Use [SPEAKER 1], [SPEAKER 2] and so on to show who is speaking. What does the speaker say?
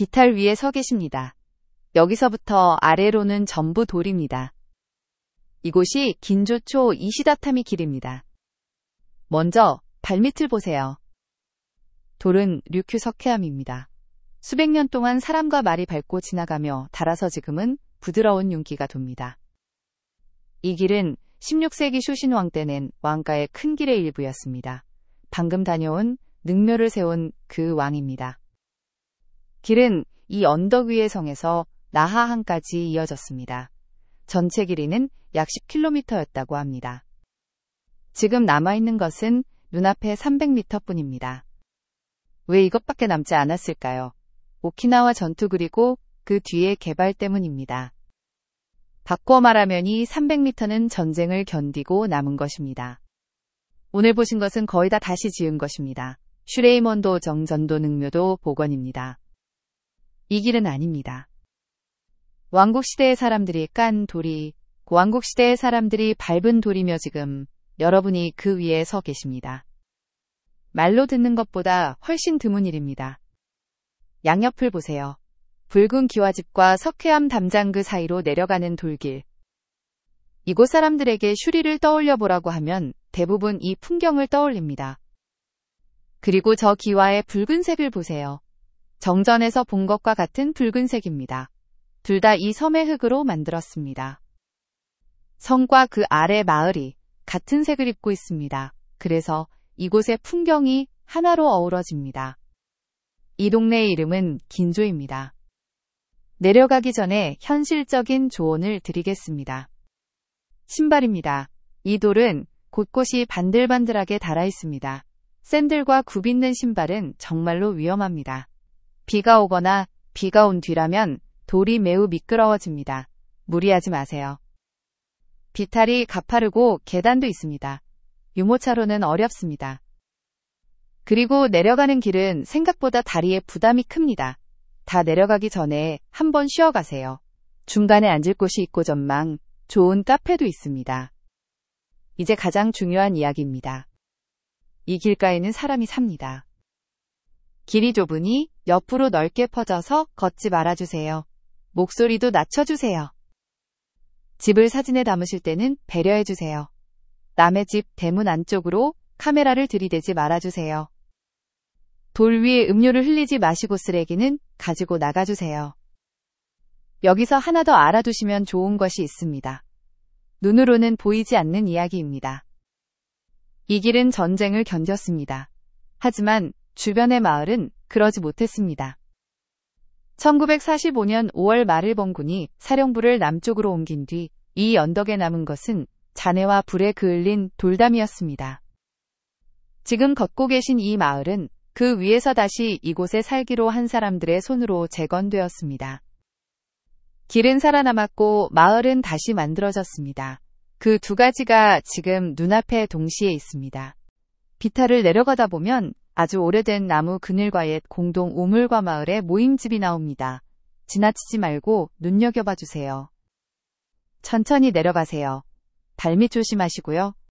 [SPEAKER 1] 비탈 위에 서 계십니다. 여기서부터 아래로는 전부 돌입니다. 이곳이 긴조초 이시다타미 길입니다. 먼저 발밑을 보세요. 돌은 류큐 석회암입니다. 수백 년 동안 사람과 말이 밟고 지나가며 닳아서 지금은 부드러운 윤기가 돕니다. 이 길은 16세기 슈신왕 때 낸 왕가의 큰 길의 일부였습니다. 방금 다녀온 능묘를 세운 그 왕입니다. 길은 이 언덕 위의 성에서 나하항까지 이어졌습니다. 전체 길이는 약 10km였다고 합니다. 지금 남아있는 것은 눈앞에 300m 뿐입니다. 왜 이것밖에 남지 않았을까요? 오키나와 전투 그리고 그 뒤의 개발 때문입니다. 바꿔 말하면 이 300m는 전쟁을 견디고 남은 것입니다. 오늘 보신 것은 거의 다 다시 지은 것입니다. 슈레이먼도 정전도 능묘도 복원입니다. 이 길은 아닙니다. 왕국시대의 사람들이 깐 돌이 왕국시대의 사람들이 밟은 돌이며 지금 여러분이 그 위에 서 계십니다. 말로 듣는 것보다 훨씬 드문 일입니다. 양옆을 보세요. 붉은 기와집과 석회암 담장 그 사이로 내려가는 돌길. 이곳 사람들에게 슈리를 떠올려 보라고 하면 대부분 이 풍경을 떠올립니다. 그리고 저 기와의 붉은색을 보세요. 정전에서 본 것과 같은 붉은색입니다. 둘 다 이 섬의 흙으로 만들었습니다. 성과 그 아래 마을이 같은 색을 입고 있습니다. 그래서 이곳의 풍경이 하나로 어우러집니다. 이 동네의 이름은 긴조입니다. 내려가기 전에 현실적인 조언을 드리겠습니다. 신발입니다. 이 돌은 곳곳이 반들반들하게 닳아 있습니다. 샌들과 굽있는 신발은 정말로 위험합니다. 비가 오거나 비가 온 뒤라면 돌이 매우 미끄러워집니다. 무리하지 마세요. 비탈이 가파르고 계단도 있습니다. 유모차로는 어렵습니다. 그리고 내려가는 길은 생각보다 다리에 부담이 큽니다. 다 내려가기 전에 한번 쉬어가세요. 중간에 앉을 곳이 있고 전망 좋은 카페도 있습니다. 이제 가장 중요한 이야기입니다. 이 길가에는 사람이 삽니다. 길이 좁으니 옆으로 넓게 퍼져서 걷지 말아주세요. 목소리도 낮춰주세요. 집을 사진에 담으실 때는 배려해주세요. 남의 집 대문 안쪽으로 카메라를 들이대지 말아주세요. 돌 위에 음료를 흘리지 마시고 쓰레기는 가지고 나가주세요. 여기서 하나 더 알아두시면 좋은 것이 있습니다. 눈으로는 보이지 않는 이야기입니다. 이 길은 전쟁을 견뎠습니다. 하지만 주변의 마을은 그러지 못했습니다. 1945년 5월 말을 본군이 사령부를 남쪽으로 옮긴 뒤 이 언덕에 남은 것은 잔해와 불에 그을린 돌담이었습니다. 지금 걷고 계신 이 마을은 그 위에서 다시 이곳에 살기로 한 사람들의 손으로 재건되었습니다. 길은 살아남았고 마을은 다시 만들어졌습니다. 그 두 가지가 지금 눈앞에 동시에 있습니다. 비탈을 내려가다 보면 아주 오래된 나무 그늘과 옛 공동 우물과 마을의 모임집이 나옵니다. 지나치지 말고 눈여겨봐 주세요. 천천히 내려가세요. 발밑 조심하시고요.